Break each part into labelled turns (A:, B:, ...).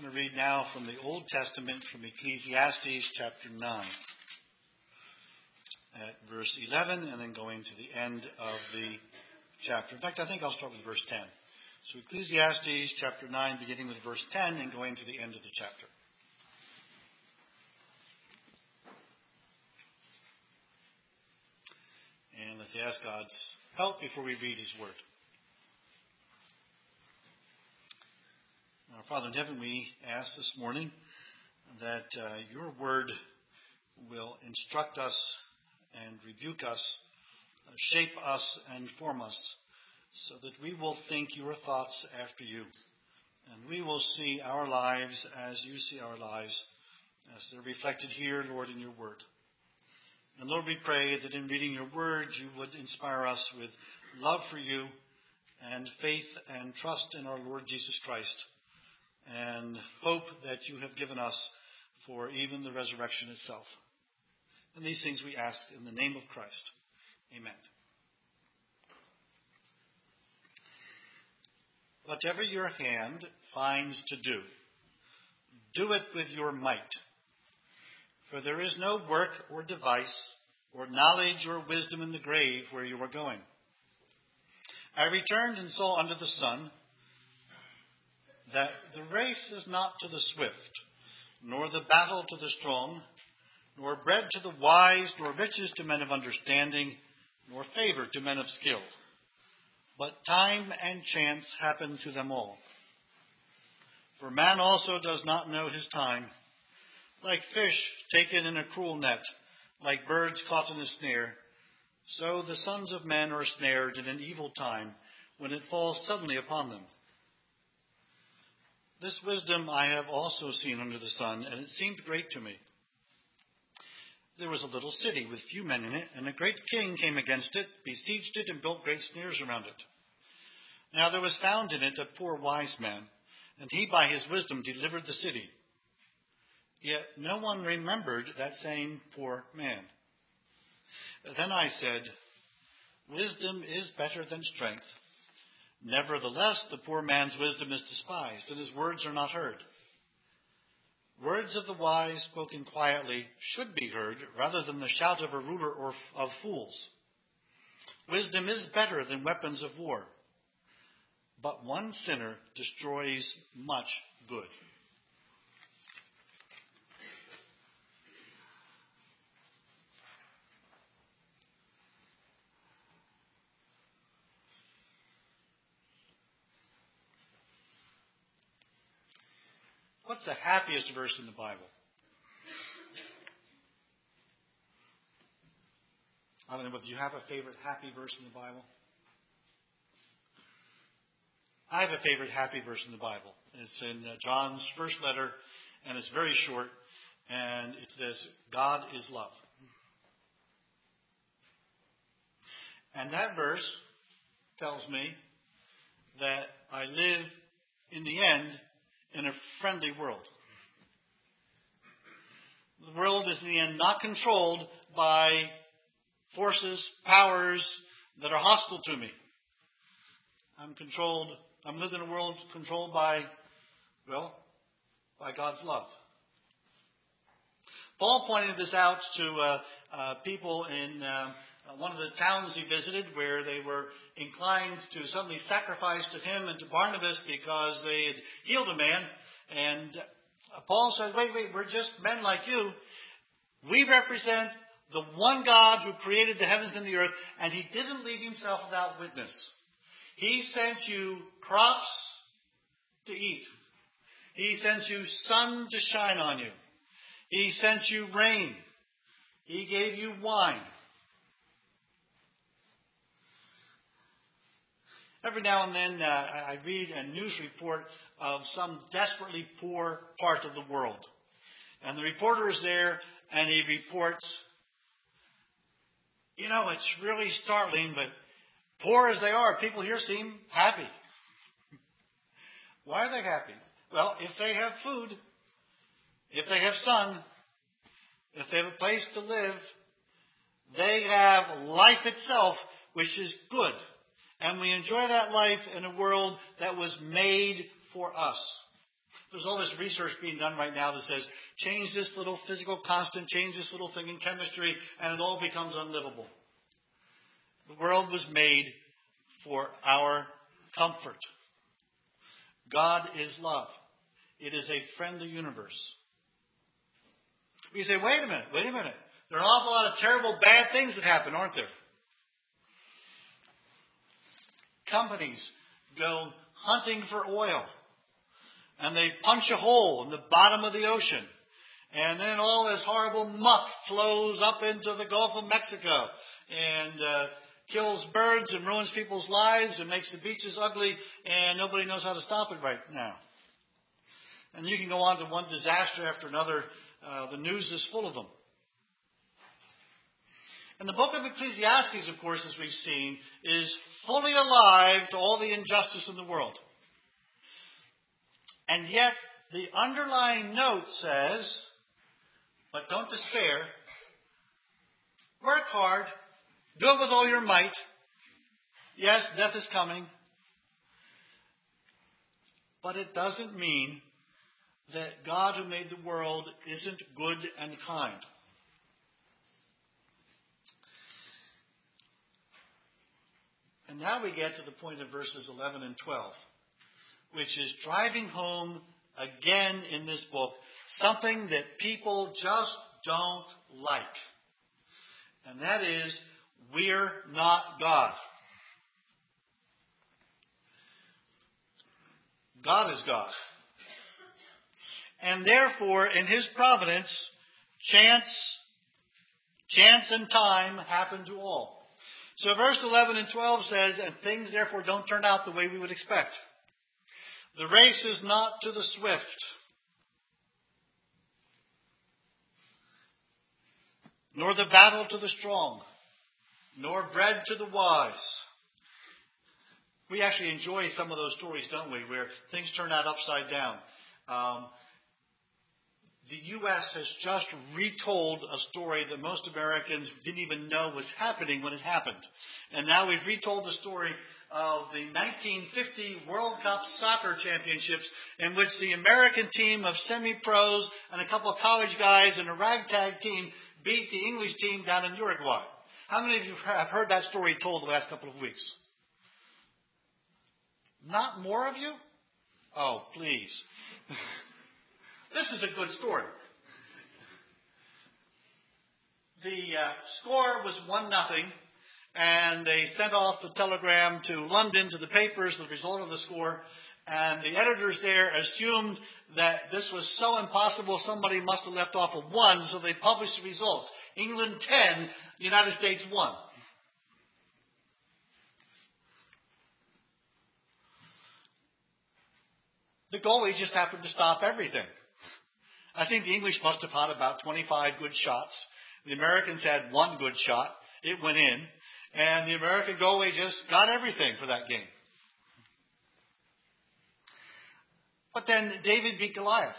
A: I'm going to read now from the Old Testament, from Ecclesiastes chapter 9, at verse 11, and then going to the end of the chapter. In fact, I think I'll start with verse 10. So Ecclesiastes chapter 9, beginning with verse 10 and going to the end of the chapter. And let's ask God's help before we read his word. Our Father in heaven, we ask this morning that your word will instruct us and rebuke us, shape us and form us, so that we will think your thoughts after you. And we will see our lives as you see our lives, as they're reflected here, Lord, in your word. And Lord, we pray that in reading your word, you would inspire us with love for you and faith and trust in our Lord Jesus Christ, and hope that you have given us for even the resurrection itself. And these things we ask in the name of Christ. Amen. Whatever your hand finds to do, do it with your might. For there is no work or device or knowledge or wisdom in the grave where you are going. I returned and saw under the sun that the race is not to the swift, nor the battle to the strong, nor bread to the wise, nor riches to men of understanding, nor favor to men of skill. But time and chance happen to them all. For man also does not know his time. Like fish taken in a cruel net, like birds caught in a snare, so the sons of men are snared in an evil time, when it falls suddenly upon them. This wisdom I have also seen under the sun, and it seemed great to me. There was a little city with few men in it, and a great king came against it, besieged it, and built great snares around it. Now there was found in it a poor wise man, and he by his wisdom delivered the city. Yet no one remembered that same poor man. Then I said, wisdom is better than strength. Nevertheless, the poor man's wisdom is despised, and his words are not heard. Words of the wise spoken quietly should be heard, rather than the shout of a ruler or of fools. Wisdom is better than weapons of war, but one sinner destroys much good. What's the happiest verse in the Bible? I don't know whether you have a favorite happy verse in the Bible. I have a favorite happy verse in the Bible. It's in John's first letter, and it's very short, and it's this: God is love. And that verse tells me that I live, in the end, in a friendly world. The world is in the end not controlled by forces, powers that are hostile to me. I'm living in a world controlled by God's love. Paul pointed this out to people in one of the towns he visited, where they were inclined to suddenly sacrifice to him and to Barnabas because they had healed a man. And Paul said, wait, we're just men like you. We represent the one God who created the heavens and the earth, and he didn't leave himself without witness. He sent you crops to eat. He sent you sun to shine on you. He sent you rain. He gave you wine. Every now and then I read a news report of some desperately poor part of the world. And the reporter is there, and he reports, it's really startling, but poor as they are, people here seem happy. Why are they happy? Well, if they have food, if they have sun, if they have a place to live, they have life itself, which is good. And we enjoy that life in a world that was made for us. There's all this research being done right now that says, change this little physical constant, change this little thing in chemistry, and it all becomes unlivable. The world was made for our comfort. God is love. It is a friendly universe. We say, wait a minute. There are an awful lot of terrible, bad things that happen, aren't there? Companies go hunting for oil. And they punch a hole in the bottom of the ocean. And then all this horrible muck flows up into the Gulf of Mexico. And kills birds and ruins people's lives and makes the beaches ugly. And nobody knows how to stop it right now. And you can go on to one disaster after another. The news is full of them. And the book of Ecclesiastes, of course, as we've seen, is fully alive to all the injustice in the world. And yet, the underlying note says, but don't despair. Work hard. Do it with all your might. Yes, death is coming. But it doesn't mean that God who made the world isn't good and kind. And now we get to the point of verses 11 and 12. Which is driving home again in this book something that people just don't like. And that is, we're not God. God is God. And therefore, in His providence, chance and time happen to all. So verse 11 and 12 says, and things therefore don't turn out the way we would expect. The race is not to the swift, nor the battle to the strong, nor bread to the wise. We actually enjoy some of those stories, don't we, where things turn out upside down. The U.S. has just retold a story that most Americans didn't even know was happening when it happened. And now we've retold the story of the 1950 World Cup Soccer Championships, in which the American team of semi-pros and a couple of college guys and a ragtag team beat the English team down in Uruguay. How many of you have heard that story told the last couple of weeks? Not more of you? Oh, please. This is a good story. The score was 1-0. And they sent off the telegram to London to the papers, the result of the score. And the editors there assumed that this was so impossible, somebody must have left off a 1, so they published the results. England 10, United States 1. The goalie just happened to stop everything. I think the English must have had about 25 good shots. The Americans had 1 good shot. It went in. And the American goalie just got everything for that game. But then David beat Goliath.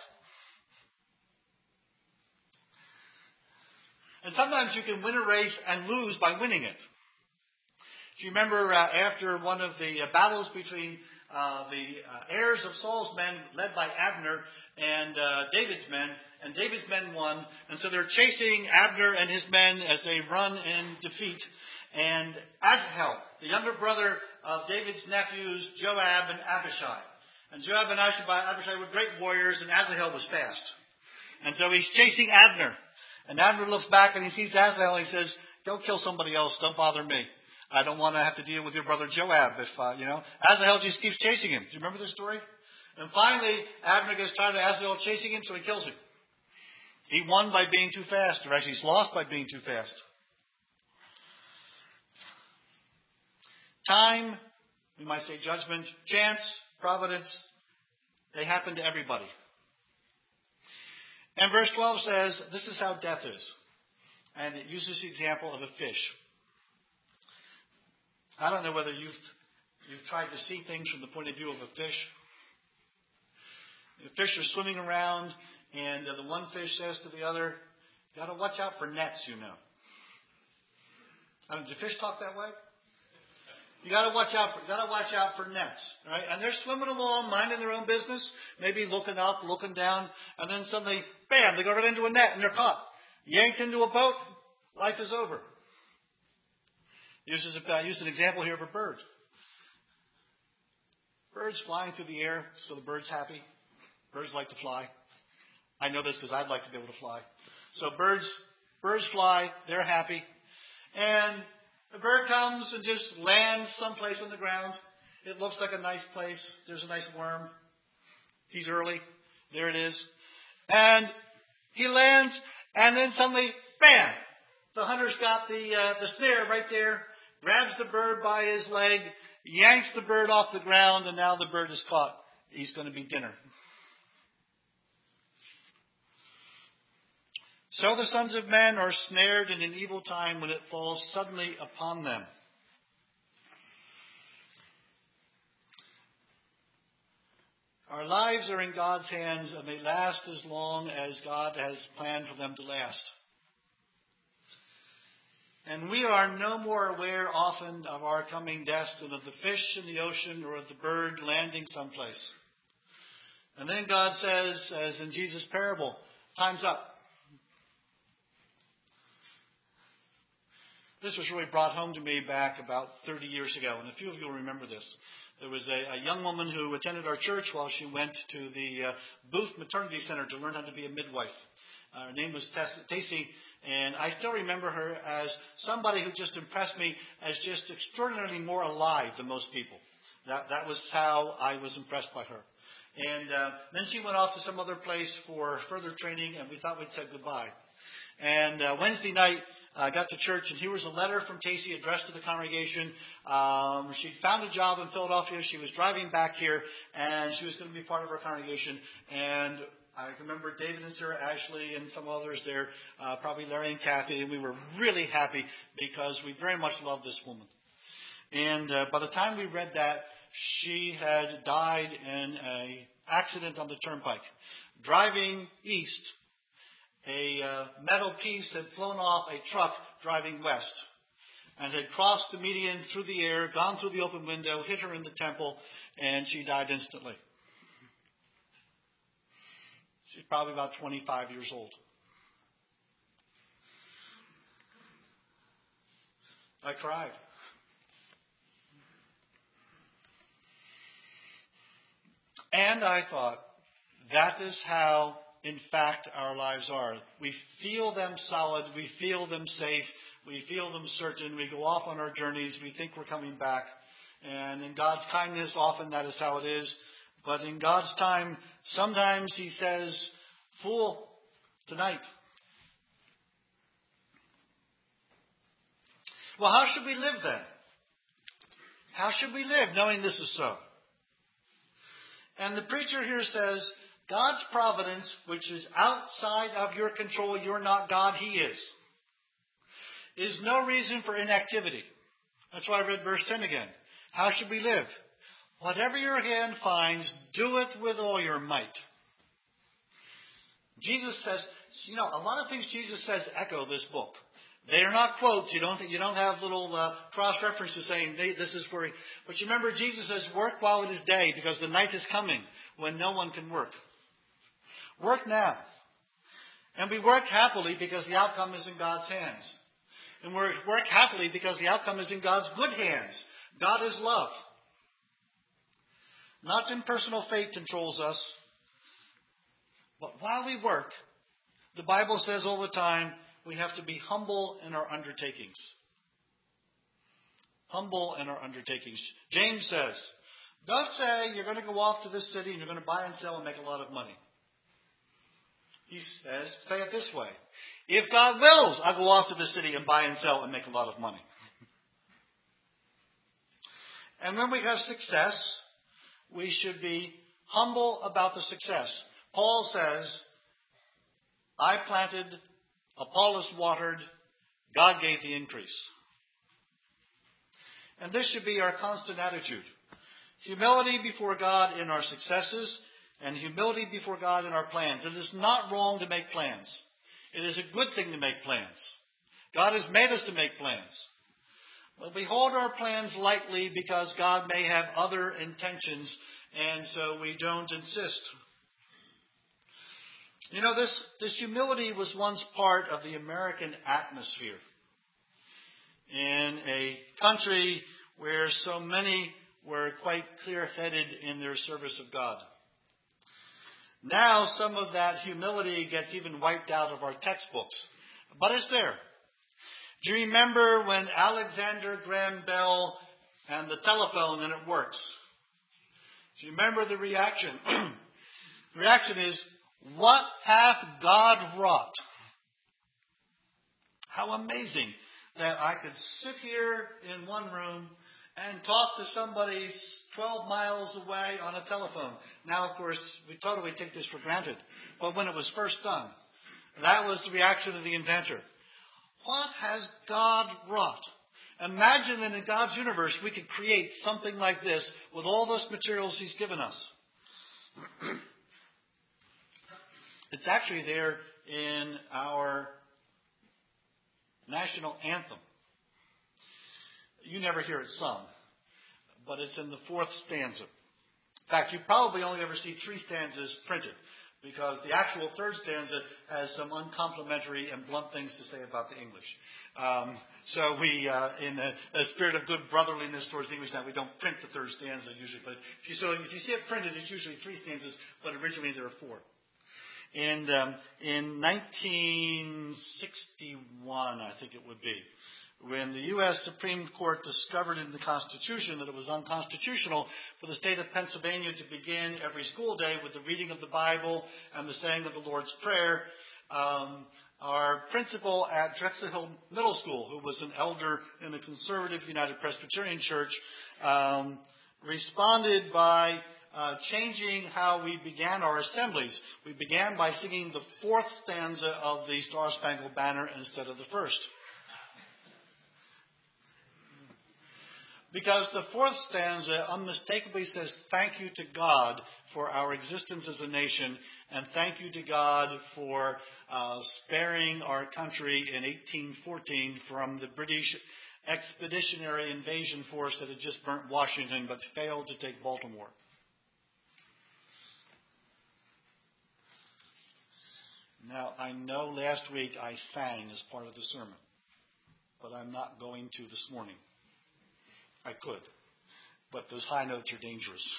A: And sometimes you can win a race and lose by winning it. Do you remember after one of the battles between the heirs of Saul's men, led by Abner, and David's men, and David's men won, and so they're chasing Abner and his men as they run in defeat. And Asahel, the younger brother of David's nephews, Joab and Abishai. And Joab and Abishai were great warriors, and Asahel was fast. And so he's chasing Abner. And Abner looks back and he sees Asahel and he says, go kill somebody else, don't bother me. I don't want to have to deal with your brother Joab if, Asahel just keeps chasing him. Do you remember this story? And finally, Abner gets tired of Asahel chasing him, so he kills him. He won by being too fast, or actually he's lost by being too fast. Time, we might say judgment, chance, providence, they happen to everybody. And verse 12 says, this is how death is. And it uses the example of a fish. I don't know whether you've tried to see things from the point of view of a fish. The fish are swimming around, and the one fish says to the other, got to watch out for nets, you know. Do fish talk that way? You got to watch out for nets, right? And they're swimming along, minding their own business, maybe looking up, looking down, and then suddenly, bam, they go right into a net and they're caught. Yanked into a boat, life is over. I use an example here of a bird. Birds flying through the air, so the bird's happy. Birds like to fly. I know this because I'd like to be able to fly. So birds fly, they're happy. And the bird comes and just lands someplace on the ground. It looks like a nice place. There's a nice worm. He's early. There it is. And he lands, and then suddenly, bam! The hunter's got the snare right there, grabs the bird by his leg, yanks the bird off the ground, and now the bird is caught. He's going to be dinner. So the sons of men are snared in an evil time when it falls suddenly upon them. Our lives are in God's hands, and they last as long as God has planned for them to last. And we are no more aware often of our coming deaths than of the fish in the ocean or of the bird landing someplace. And then God says, as in Jesus' parable, time's up. This was really brought home to me back about 30 years ago, and a few of you will remember this. There was a young woman who attended our church while she went to the Booth Maternity Center to learn how to be a midwife. Her name was Tacy, and I still remember her as somebody who just impressed me as just extraordinarily more alive than most people. That was how I was impressed by her. And then she went off to some other place for further training, and we thought we'd say goodbye. And Wednesday night, I got to church, and here was a letter from Tacy addressed to the congregation. She'd found a job in Philadelphia. She was driving back here, and she was going to be part of our congregation. And I remember David and Sarah Ashley and some others there, probably Larry and Kathy, and we were really happy because we very much loved this woman. And by the time we read that, she had died in an accident on the turnpike. Driving east, a metal piece had flown off a truck driving west and had crossed the median through the air, gone through the open window, hit her in the temple, and she died instantly. She's probably about 25 years old. I cried. And I thought, that is how, in fact, our lives are. We feel them solid. We feel them safe. We feel them certain. We go off on our journeys. We think we're coming back. And in God's kindness, often that is how it is. But in God's time, sometimes He says, fool, tonight. Well, how should we live then? How should we live knowing this is so? And the preacher here says, God's providence, which is outside of your control, you're not God, He is no reason for inactivity. That's why I read verse 10 again. How should we live? Whatever your hand finds, do it with all your might. Jesus says, a lot of things Jesus says echo this book. They are not quotes. You don't have little cross-references saying this is where. But you remember Jesus says, work while it is day, because the night is coming when no one can work. Work now. And we work happily because the outcome is in God's hands. And we work happily because the outcome is in God's good hands. God is love. Not impersonal fate controls us. But while we work, the Bible says all the time, we have to be humble in our undertakings. Humble in our undertakings. James says, don't say you're going to go off to this city and you're going to buy and sell and make a lot of money. He says, say it this way. If God wills, I'll go off to the city and buy and sell and make a lot of money. And when we have success, we should be humble about the success. Paul says, I planted, Apollos watered, God gave the increase. And this should be our constant attitude. Humility before God in our successes and humility before God in our plans. It is not wrong to make plans. It is a good thing to make plans. God has made us to make plans. But we hold our plans lightly because God may have other intentions, and so we don't insist. You know, this humility was once part of the American atmosphere in a country where so many were quite clear-headed in their service of God. Now some of that humility gets even wiped out of our textbooks, but it's there. Do you remember when Alexander Graham Bell and the telephone and it works? Do you remember the reaction? The reaction is, "What hath God wrought?" How amazing that I could sit here in one room and talk to somebody 12 miles away on a telephone. Now, of course, we totally take this for granted. But when it was first done, that was the reaction of the inventor. What has God wrought? Imagine that in God's universe we could create something like this with all those materials He's given us. It's actually there in our national anthem. You never hear it sung, but it's in the fourth stanza. In fact, you probably only ever see 3 stanzas printed, because the actual third stanza has some uncomplimentary and blunt things to say about the English. So we, in a spirit of good brotherliness towards the English, now we don't print the third stanza usually, but if you see it printed, it's usually 3 stanzas, but originally there are 4. And in 1961, I think it would be, when the U.S. Supreme Court discovered in the Constitution that it was unconstitutional for the state of Pennsylvania to begin every school day with the reading of the Bible and the saying of the Lord's Prayer, our principal at Drexel Hill Middle School, who was an elder in the Conservative United Presbyterian Church, responded by changing how we began our assemblies. We began by singing the 4th stanza of the Star-Spangled Banner instead of the 1st. Because the 4th stanza unmistakably says thank you to God for our existence as a nation, and thank you to God for sparing our country in 1814 from the British expeditionary invasion force that had just burnt Washington but failed to take Baltimore. Now, I know last week I sang as part of the sermon, but I'm not going to this morning. I could, but those high notes are dangerous.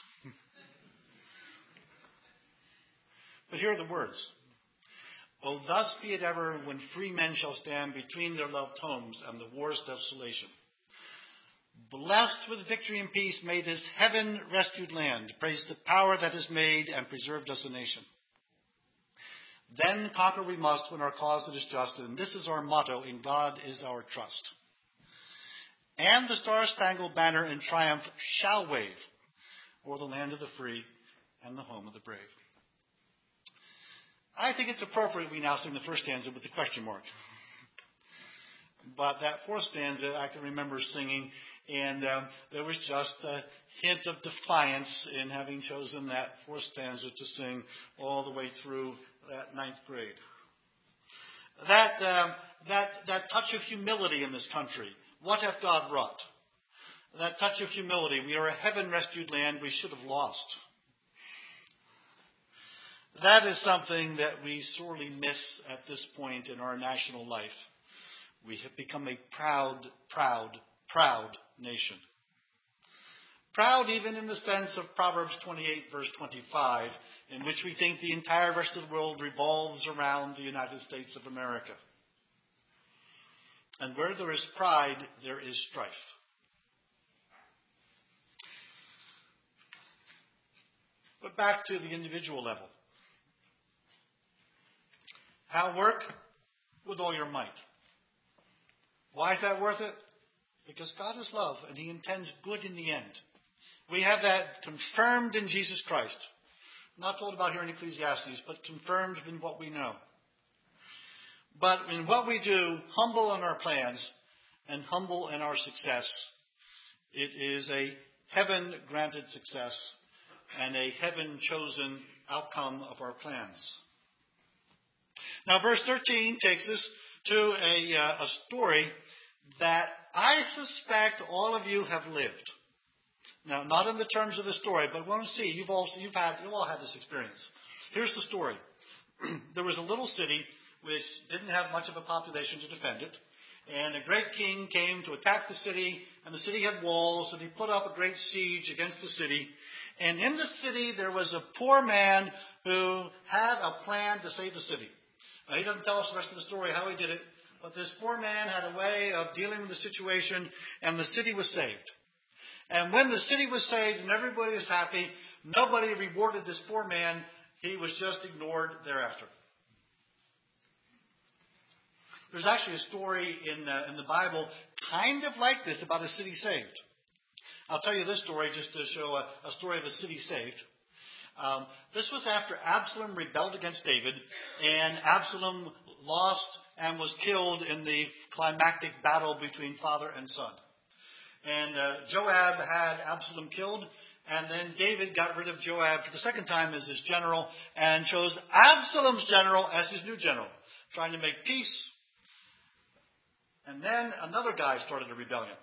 A: But here are the words. "Oh, thus be it ever when free men shall stand between their loved homes and the war's desolation. Blessed with victory and peace, may this heaven-rescued land praise the power that has made and preserved us a nation. Then conquer we must when our cause it is just, and this is our motto, in God is our trust. And the Star-Spangled Banner in triumph shall wave o'er the land of the free and the home of the brave." I think it's appropriate we now sing the first stanza with the question mark. But that 4th stanza I can remember singing, and there was just a hint of defiance in having chosen that 4th stanza to sing all the way through that 9th grade. That touch of humility in this country. What hath God wrought? That touch of humility. We are a heaven-rescued land we should have lost. That is something that we sorely miss at this point in our national life. We have become a proud, proud, proud nation. Proud even in the sense of Proverbs 28, verse 25, in which we think the entire rest of the world revolves around the United States of America. And where there is pride, there is strife. But back to the individual level. How work? With all your might. Why is that worth it? Because God is love, and He intends good in the end. We have that confirmed in Jesus Christ. Not told about here in Ecclesiastes, but confirmed in what we know. But in what we do, humble in our plans and humble in our success, it is a heaven-granted success and a heaven-chosen outcome of our plans. Now, verse 13 takes us to a story that I suspect all of you have lived. Now, not in the terms of the story, but we want to see. You've all had this experience. Here's the story. There was a little city which didn't have much of a population to defend it. And a great king came to attack the city, and the city had walls, and he put up a great siege against the city. And in the city, there was a poor man who had a plan to save the city. Now, he doesn't tell us the rest of the story, how he did it, but this poor man had a way of dealing with the situation, and the city was saved. And when the city was saved and everybody was happy, nobody rewarded this poor man. He was just ignored thereafter. There's actually a story in the Bible kind of like this about a city saved. I'll tell you this story just to show a story of a city saved. This was after Absalom rebelled against David, and Absalom lost and was killed in the climactic battle between father and son. And Joab had Absalom killed, and then David got rid of Joab for the second time as his general and chose Absalom's general as his new general, trying to make peace. And then another guy started a rebellion.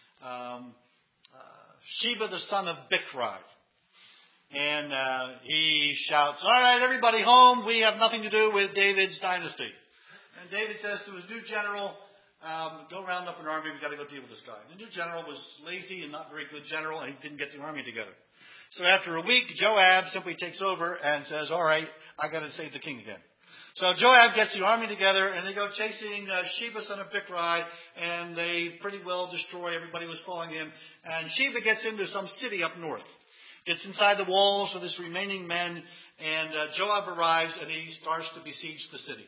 A: Sheba, the son of Bichri. And he shouts, "All right, everybody home. We have nothing to do with David's dynasty." And David says to his new general, "Go round up an army. We've got to go deal with this guy." The new general was lazy and not very good general, and he didn't get the army together. So after a week, Joab simply takes over and says, "All right, I got to save the king again." So Joab gets the army together, and they go chasing Sheba, son of Bichri, and they pretty well destroy. Everybody was following him. And Sheba gets into some city up north. Gets inside the walls with his remaining men, and Joab arrives, and he starts to besiege the city.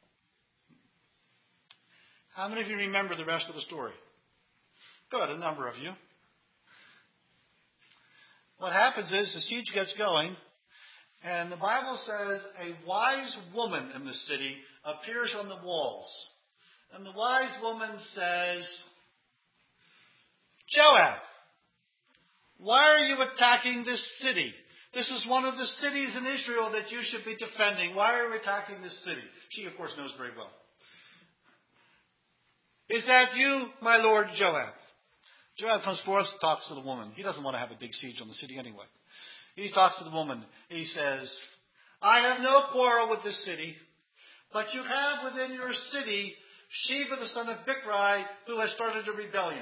A: How many of you remember the rest of the story? Good, a number of you. What happens is the siege gets going, and the Bible says a wise woman in the city appears on the walls. And the wise woman says, "Joab, why are you attacking this city? This is one of the cities in Israel that you should be defending. Why are you attacking this city?" She, of course, knows very well. "Is that you, my lord Joab?" Joab comes forth, talks to the woman. He doesn't want to have a big siege on the city anyway. He talks to the woman. He says, "I have no quarrel with this city, but you have within your city Sheba, the son of Bichri, who has started a rebellion.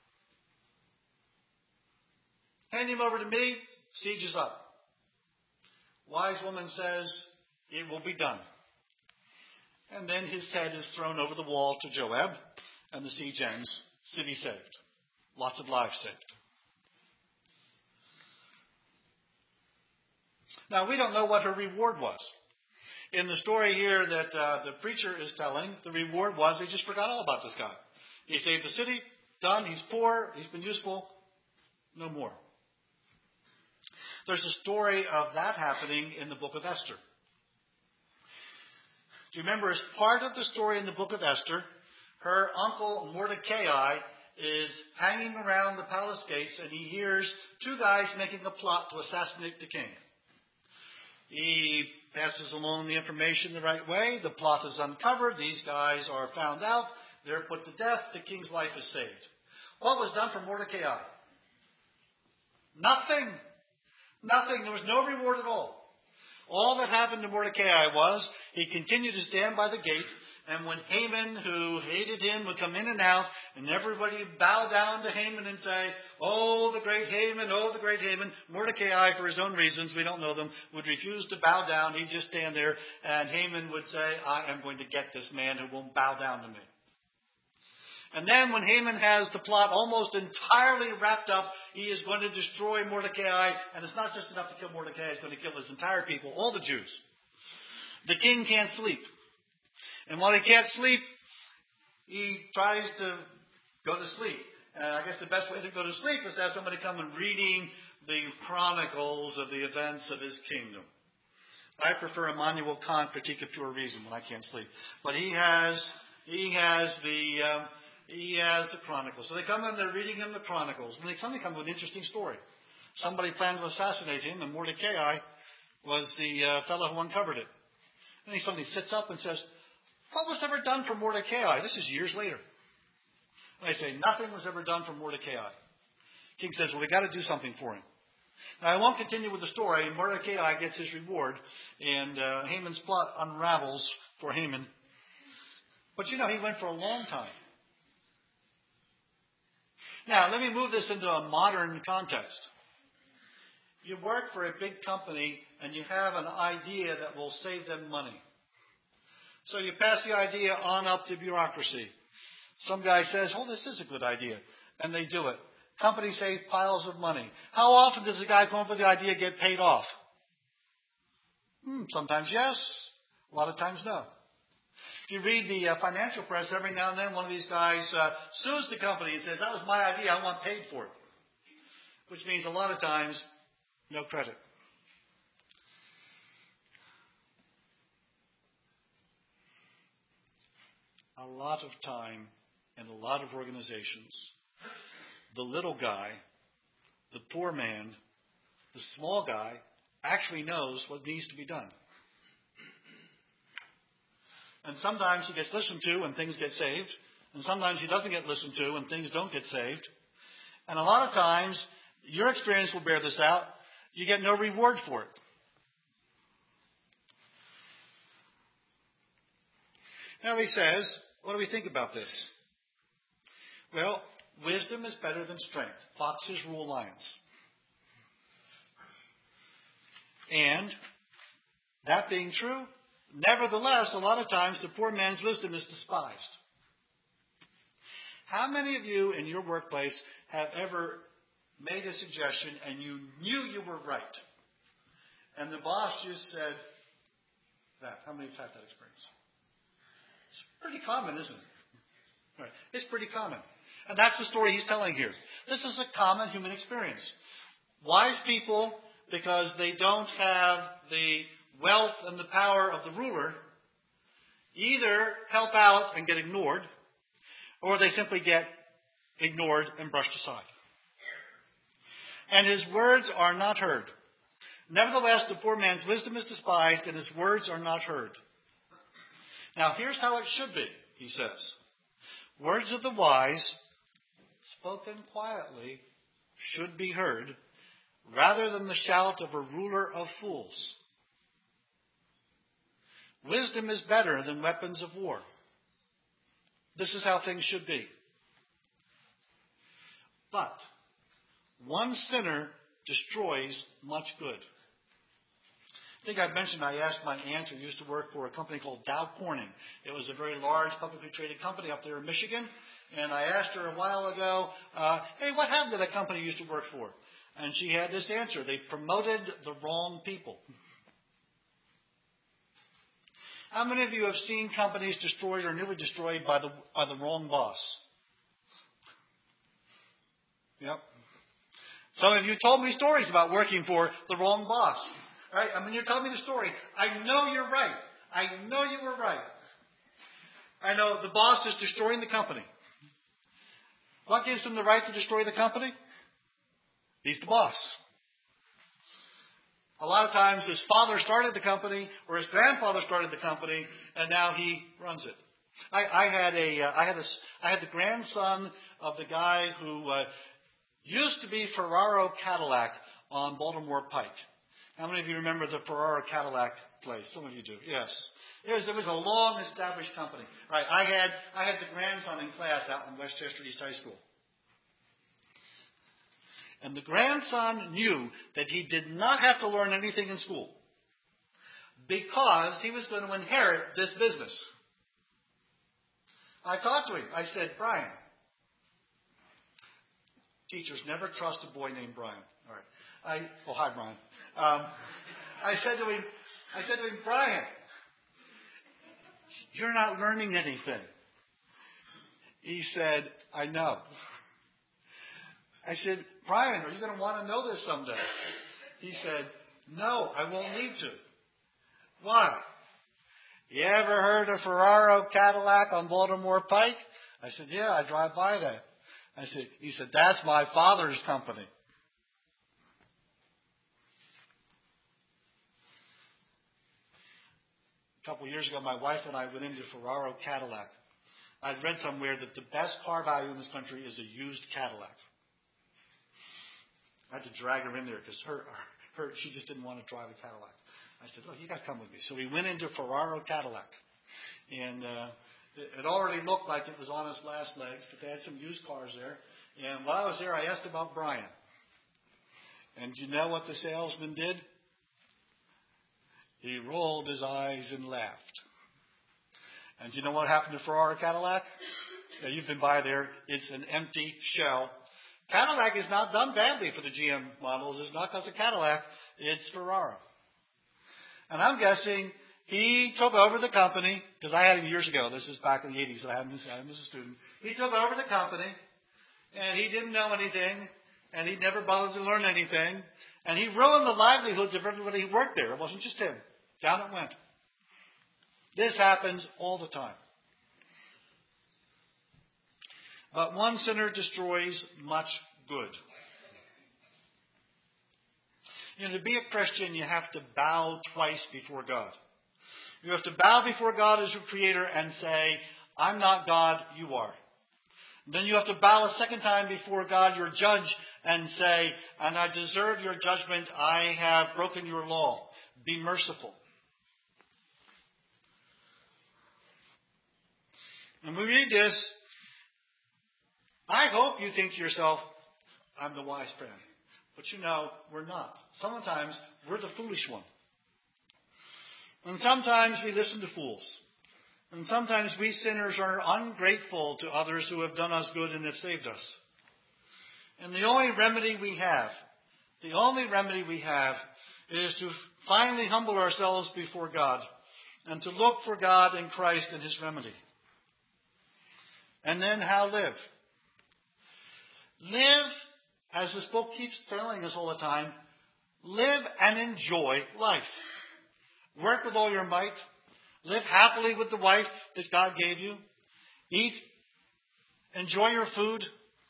A: Hand him over to me, siege is up." Wise woman says, "It will be done." And then his head is thrown over the wall to Joab, and the siege ends. City saved. Lots of lives saved. Now, we don't know what her reward was. In the story here that the preacher is telling, the reward was they just forgot all about this guy. He saved the city, done, he's poor, he's been useful, no more. There's a story of that happening in the book of Esther. Do you remember, as part of the story in the book of Esther, her uncle Mordecai is hanging around the palace gates, and he hears two guys making a plot to assassinate the king. He passes along the information the right way. The plot is uncovered. These guys are found out. They're put to death. The king's life is saved. What was done for Mordecai? Nothing. Nothing. There was no reward at all. All that happened to Mordecai was he continued to stand by the gate, and when Haman, who hated him, would come in and out, and everybody would bow down to Haman and say, "Oh, the great Haman, oh, the great Haman," Mordecai, for his own reasons, we don't know them, would refuse to bow down. He'd just stand there, and Haman would say, "I am going to get this man who won't bow down to me." And then when Haman has the plot almost entirely wrapped up, he is going to destroy Mordecai. And it's not just enough to kill Mordecai, he's going to kill his entire people, all the Jews. The king can't sleep. And while he can't sleep, he tries to go to sleep. And I guess the best way to go to sleep is to have somebody come and reading the chronicles of the events of his kingdom. I prefer Immanuel Kant, Critique of Pure Reason, when I can't sleep. But he has the Chronicles. So they come and they're reading him the Chronicles. And they suddenly come to an interesting story. Somebody planned to assassinate him, and Mordecai was the fellow who uncovered it. And he suddenly sits up and says, "What was ever done for Mordecai?" This is years later. They say nothing was ever done for Mordecai. King says, well, we got to do something for him. Now, I won't continue with the story. Mordecai gets his reward, and Haman's plot unravels for Haman. But he went for a long time. Now, let me move this into a modern context. You work for a big company, and you have an idea that will save them money. So you pass the idea on up to bureaucracy. Some guy says, oh, this is a good idea, and they do it. Companies save piles of money. How often does the guy come up with the idea get paid off? Sometimes yes, a lot of times no. If you read the financial press, every now and then one of these guys sues the company and says, that was my idea, I want paid for it. Which means a lot of times, no credit. A lot of time in a lot of organizations, the little guy, the poor man, the small guy actually knows what needs to be done. And sometimes he gets listened to and things get saved. And sometimes he doesn't get listened to and things don't get saved. And a lot of times, your experience will bear this out, you get no reward for it. Now he says, what do we think about this? Well, wisdom is better than strength. Foxes rule lions. And that being true, nevertheless, a lot of times the poor man's wisdom is despised. How many of you in your workplace have ever made a suggestion and you knew you were right? And the boss just said, that. How many have had that experience? It's pretty common, isn't it? Right. It's pretty common. And that's the story he's telling here. This is a common human experience. Wise people, because they don't have the wealth and the power of the ruler, either help out and get ignored, or they simply get ignored and brushed aside. And his words are not heard. Nevertheless, the poor man's wisdom is despised, and his words are not heard. Now, here's how it should be, he says. Words of the wise, spoken quietly, should be heard, rather than the shout of a ruler of fools. Wisdom is better than weapons of war. This is how things should be. But one sinner destroys much good. I think I mentioned I asked my aunt who used to work for a company called Dow Corning. It was a very large publicly traded company up there in Michigan. And I asked her a while ago, hey, what happened to that company you used to work for? And she had this answer. They promoted the wrong people. How many of you have seen companies destroyed or nearly destroyed by the wrong boss? Yep. Some of you told me stories about working for the wrong boss. Right? I mean, you're telling me the story. I know you're right. I know you were right. I know the boss is destroying the company. What gives him the right to destroy the company? He's the boss. A lot of times his father started the company or his grandfather started the company and now he runs it. I had the grandson of the guy who used to be Ferraro Cadillac on Baltimore Pike. How many of you remember the Ferraro Cadillac place? Some of you do. Yes. It was a long established company. Right. I had the grandson in class out in Westchester East High School. And the grandson knew that he did not have to learn anything in school because he was going to inherit this business. I talked to him. I said, Brian, teachers never trust a boy named Brian. All right. Hi, Brian. I said to him, Brian, you're not learning anything. He said, I know. I said, Brian, are you going to want to know this someday? He said, no, I won't need to. Why? You ever heard of Ferraro Cadillac on Baltimore Pike? I said, yeah, I drive by that. He said, that's my father's company. A couple of years ago, my wife and I went into Ferraro Cadillac. I'd read somewhere that the best car value in this country is a used Cadillac. I had to drag her in there because she just didn't want to drive a Cadillac. I said, "Oh, you got to come with me." So we went into Ferraro Cadillac. And it already looked like it was on its last legs, but they had some used cars there. And while I was there, I asked about Brian. And you know what the salesman did? He rolled his eyes and laughed. And you know what happened to Ferraro Cadillac? Yeah, you've been by there. It's an empty shell. Cadillac is not done badly for the GM models. It's not because of Cadillac. It's Ferraro. And I'm guessing he took over the company, because I had him years ago. This is back in the 80s. I had him as a student. He took over the company, and he didn't know anything, and he never bothered to learn anything. And he ruined the livelihoods of everybody who worked there. It wasn't just him. Down it went. This happens all the time. But one sinner destroys much good. You know, to be a Christian, you have to bow twice before God. You have to bow before God as your creator and say, "I'm not God, you are." Then you have to bow a second time before God, your judge, and say, "And I deserve your judgment. I have broken your law. Be merciful." And we read this. I hope you think to yourself, "I'm the wise man." But you know, we're not. Sometimes we're the foolish one. And sometimes we listen to fools. And sometimes we sinners are ungrateful to others who have done us good and have saved us. And the only remedy we have is to finally humble ourselves before God and to look for God in Christ and His remedy. And then how live? Live, as this book keeps telling us all the time, live and enjoy life. Work with all your might. Live happily with the wife that God gave you. Eat. Enjoy your food.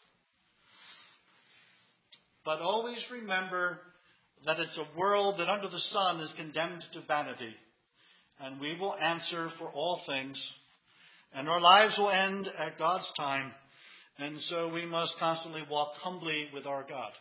A: But always remember that it's a world that under the sun is condemned to vanity. And we will answer for all things. And our lives will end at God's time. And so we must constantly walk humbly with our God.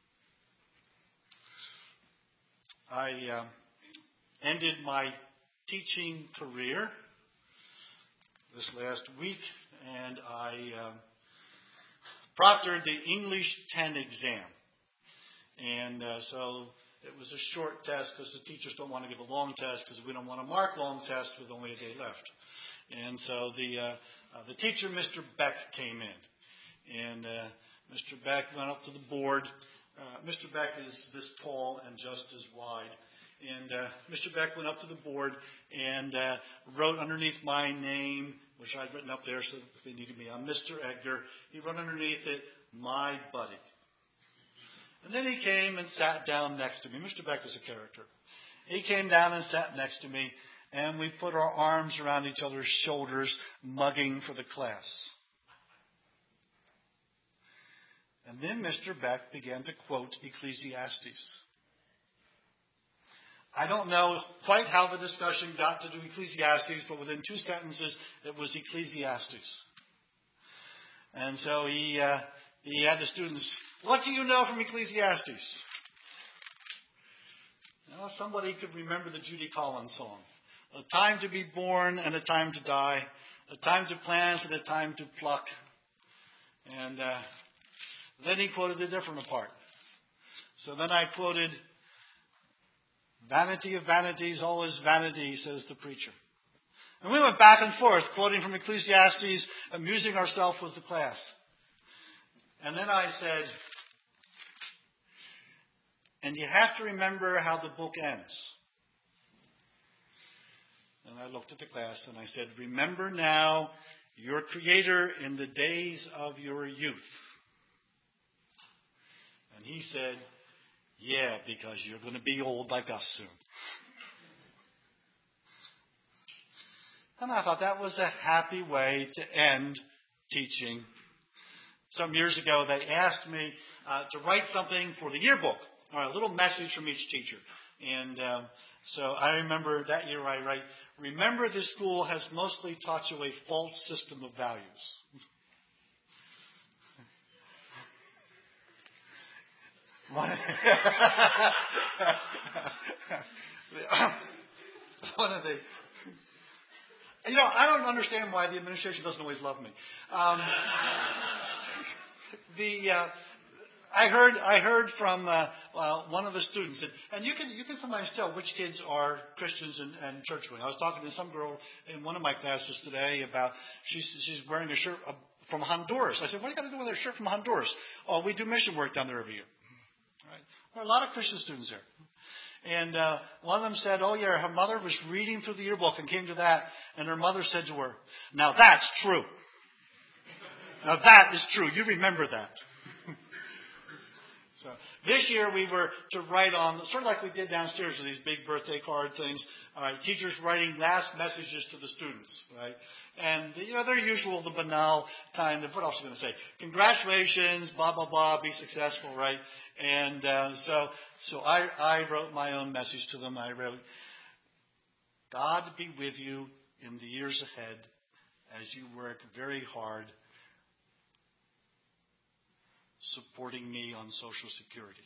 A: I ended my teaching career this last week, and I proctored the English 10 exam. And so it was a short test because the teachers don't want to give a long test because we don't want to mark long tests with only a day left. And so the teacher, Mr. Beck, came in. And Mr. Beck went up to the board. Mr. Beck is this tall and just as wide. And Mr. Beck went up to the board and wrote underneath my name, which I'd written up there so if they needed me, I'm Mr. Edgar. He wrote underneath it, "My buddy." And then he came and sat down next to me. Mr. Beck is a character. He came down and sat next to me, and we put our arms around each other's shoulders, mugging for the class. And then Mr. Beck began to quote Ecclesiastes. I don't know quite how the discussion got to do Ecclesiastes, but within 2 sentences, it was Ecclesiastes. And so he had the students, "What do you know from Ecclesiastes?" Well, somebody could remember the Judy Collins song. A time to be born and a time to die. A time to plant and a time to pluck. And then he quoted a different part. So then I quoted, "Vanity of vanities, all is vanity, says the preacher." And we went back and forth, quoting from Ecclesiastes, amusing ourselves with the class. And then I said, "And you have to remember how the book ends." And I looked at the class and I said, "Remember now your Creator in the days of your youth." And he said, "Yeah, because you're going to be old like us soon." And I thought that was a happy way to end teaching. Some years ago, they asked me to write something for the yearbook, or a little message from each teacher. And so I remember that year I write, remember this school has mostly taught you a false system of values. One of the, I don't understand why the administration doesn't always love me. I heard from one of the students, and you can sometimes tell which kids are Christians and church going. I was talking to some girl in one of my classes today about she's wearing a shirt from Honduras. I said, what do you got to do with a shirt from Honduras? Oh, we do mission work down there every year. Right? There are a lot of Christian students there. And one of them said, oh, yeah, her mother was reading through the yearbook and came to that, and her mother said to her, now that's true. Now that is true. You remember that. So this year we were to write on, sort of like we did downstairs with these big birthday card things, teachers writing last messages to the students, right? And, their usual, the banal kind of, what else are you going to say? Congratulations, blah, blah, blah, be successful, right? And so I wrote my own message to them. I wrote, God be with you in the years ahead as you work very hard supporting me on Social Security.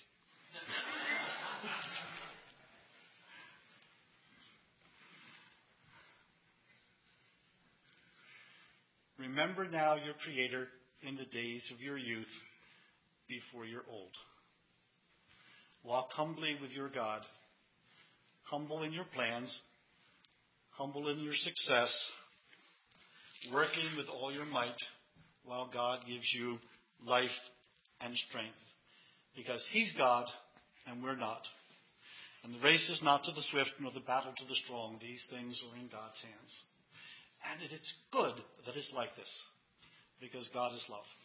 A: Remember now your Creator in the days of your youth before you're old. Walk humbly with your God, humble in your plans, humble in your success, working with all your might while God gives you life and strength. Because He's God and we're not. And the race is not to the swift nor the battle to the strong. These things are in God's hands. And it's good that it's like this, because God is love.